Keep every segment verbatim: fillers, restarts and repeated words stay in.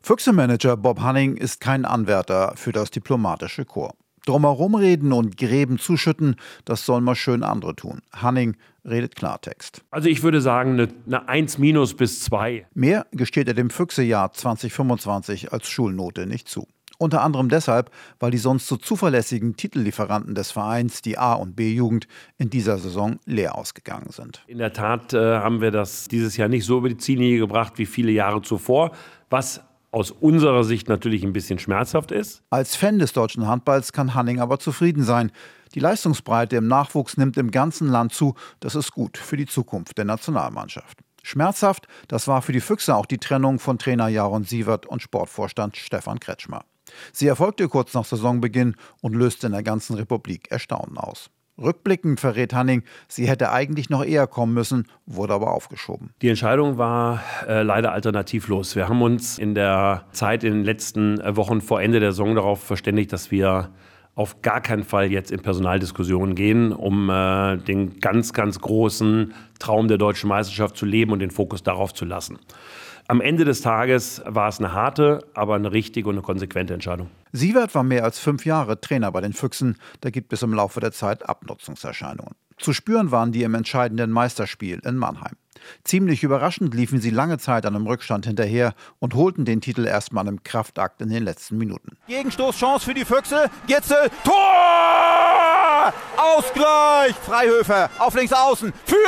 Füchse-Manager Bob Hanning ist kein Anwärter für das diplomatische Korps. Drumherum reden und Gräben zuschütten, das sollen mal schön andere tun. Hanning redet Klartext. Also ich würde sagen, eine, eine eins minus bis zwei. Mehr gesteht er dem Füchse-Jahr zwanzig fünfundzwanzig als Schulnote nicht zu. Unter anderem deshalb, weil die sonst so zuverlässigen Titellieferanten des Vereins, die A- und B-Jugend, in dieser Saison leer ausgegangen sind. In der Tat äh, haben wir das dieses Jahr nicht so über die Ziellinie gebracht wie viele Jahre zuvor, was aus unserer Sicht natürlich ein bisschen schmerzhaft ist. Als Fan des deutschen Handballs kann Hanning aber zufrieden sein. Die Leistungsbreite im Nachwuchs nimmt im ganzen Land zu. Das ist gut für die Zukunft der Nationalmannschaft. Schmerzhaft, das war für die Füchse auch die Trennung von Trainer Jaron Sievert und Sportvorstand Stefan Kretschmer. Sie erfolgte kurz nach Saisonbeginn und löste in der ganzen Republik Erstaunen aus. Rückblickend verrät Hanning, sie hätte eigentlich noch eher kommen müssen, wurde aber aufgeschoben. Die Entscheidung war äh, leider alternativlos. Wir haben uns in der Zeit in den letzten Wochen vor Ende der Saison darauf verständigt, dass wir auf gar keinen Fall jetzt in Personaldiskussionen gehen, um äh, den ganz, ganz großen Traum der deutschen Meisterschaft zu leben und den Fokus darauf zu lassen. Am Ende des Tages war es eine harte, aber eine richtige und eine konsequente Entscheidung. Sievert war mehr als fünf Jahre Trainer bei den Füchsen. Da gibt es im Laufe der Zeit Abnutzungserscheinungen. Zu spüren waren die im entscheidenden Meisterspiel in Mannheim. Ziemlich überraschend liefen sie lange Zeit einem Rückstand hinterher und holten den Titel erstmal im Kraftakt in den letzten Minuten. Gegenstoßchance für die Füchse. Gitzel, Tor! Ausgleich! Freihöfer auf links außen. Führung!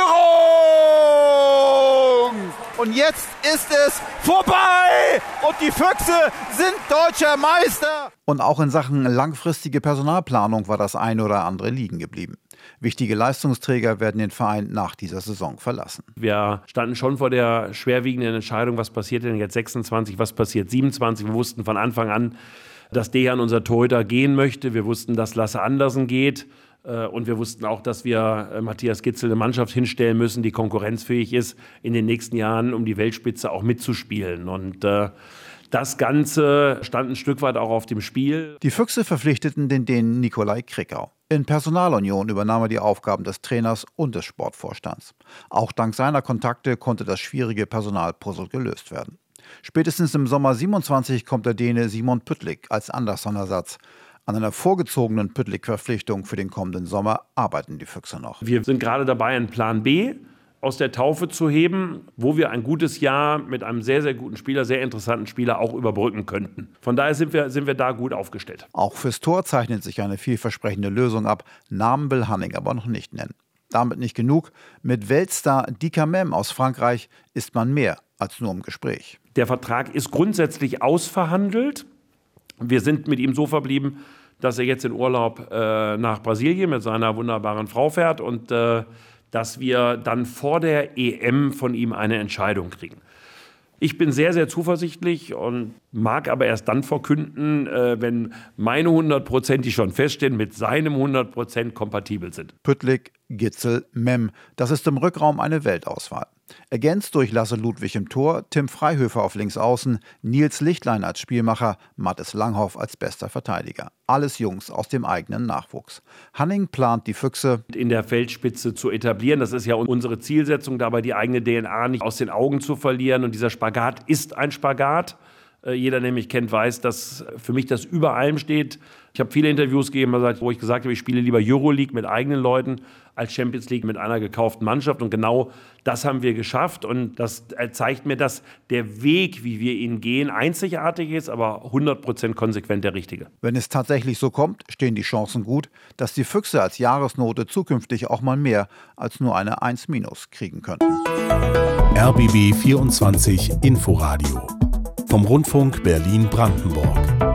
Und jetzt ist es vorbei! Und die Füchse sind deutscher Meister! Und auch in Sachen langfristige Personalplanung war das eine oder andere liegen geblieben. Wichtige Leistungsträger werden den Verein nach dieser Saison verlassen. Wir standen schon vor der schwerwiegenden Entscheidung, was passiert denn jetzt sechsundzwanzig, was passiert siebenundzwanzig. Wir wussten von Anfang an, dass Dejan, unser Torhüter, gehen möchte. Wir wussten, dass Lasse Andersen geht. Und wir wussten auch, dass wir Matthias Gitzel eine Mannschaft hinstellen müssen, die konkurrenzfähig ist, in den nächsten Jahren um die Weltspitze auch mitzuspielen. Und äh, das Ganze stand ein Stück weit auch auf dem Spiel. Die Füchse verpflichteten den Dänen Nikolai Krickau. In Personalunion übernahm er die Aufgaben des Trainers und des Sportvorstands. Auch dank seiner Kontakte konnte das schwierige Personalpuzzle gelöst werden. Spätestens im Sommer siebenundzwanzig kommt der Däne Simon Pytlik als Andersson-Ersatz. An einer vorgezogenen Pytlik-Verpflichtung für den kommenden Sommer arbeiten die Füchse noch. Wir sind gerade dabei, einen Plan B aus der Taufe zu heben, wo wir ein gutes Jahr mit einem sehr, sehr guten Spieler, sehr interessanten Spieler auch überbrücken könnten. Von daher sind wir, sind wir da gut aufgestellt. Auch fürs Tor zeichnet sich eine vielversprechende Lösung ab. Namen will Hanning aber noch nicht nennen. Damit nicht genug. Mit Weltstar Dika Mem aus Frankreich ist man mehr als nur im Gespräch. Der Vertrag ist grundsätzlich ausverhandelt. Wir sind mit ihm so verblieben, dass er jetzt in Urlaub äh, nach Brasilien mit seiner wunderbaren Frau fährt und äh, dass wir dann vor der E M von ihm eine Entscheidung kriegen. Ich bin sehr, sehr zuversichtlich und mag aber erst dann verkünden, äh, wenn meine hundert Prozent, die schon feststehen, mit seinem hundert Prozent kompatibel sind. Pytlik, Gitzel, Mem, das ist im Rückraum eine Weltauswahl. Ergänzt durch Lasse Ludwig im Tor, Tim Freihöfer auf links außen, Nils Lichtlein als Spielmacher, Mathis Langhoff als bester Verteidiger. Alles Jungs aus dem eigenen Nachwuchs. Hanning plant die Füchse in der Feldspitze zu etablieren. Das ist ja unsere Zielsetzung, dabei die eigene D N A nicht aus den Augen zu verlieren. Und dieser Spagat ist ein Spagat. Jeder, der mich kennt, weiß, dass für mich das über allem steht. Ich habe viele Interviews gegeben, wo ich gesagt habe, ich spiele lieber Euroleague mit eigenen Leuten als Champions League mit einer gekauften Mannschaft. Und genau das haben wir geschafft. Und das zeigt mir, dass der Weg, wie wir ihn gehen, einzigartig ist, aber hundert Prozent konsequent der richtige. Wenn es tatsächlich so kommt, stehen die Chancen gut, dass die Füchse als Jahresnote zukünftig auch mal mehr als nur eine eins minus kriegen könnten. R B B vierundzwanzig Inforadio vom Rundfunk Berlin-Brandenburg.